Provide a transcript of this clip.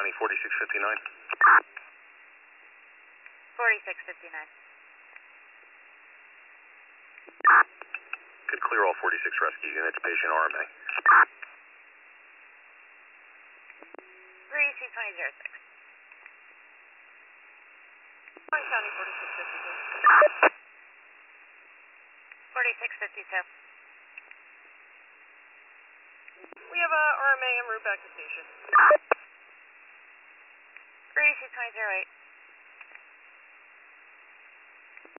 County 4659. 4659. Could clear all 46 rescue units, patient RMA. 3C2006. County 4652. 4652. We have a RMA en route back to station. 3C2008.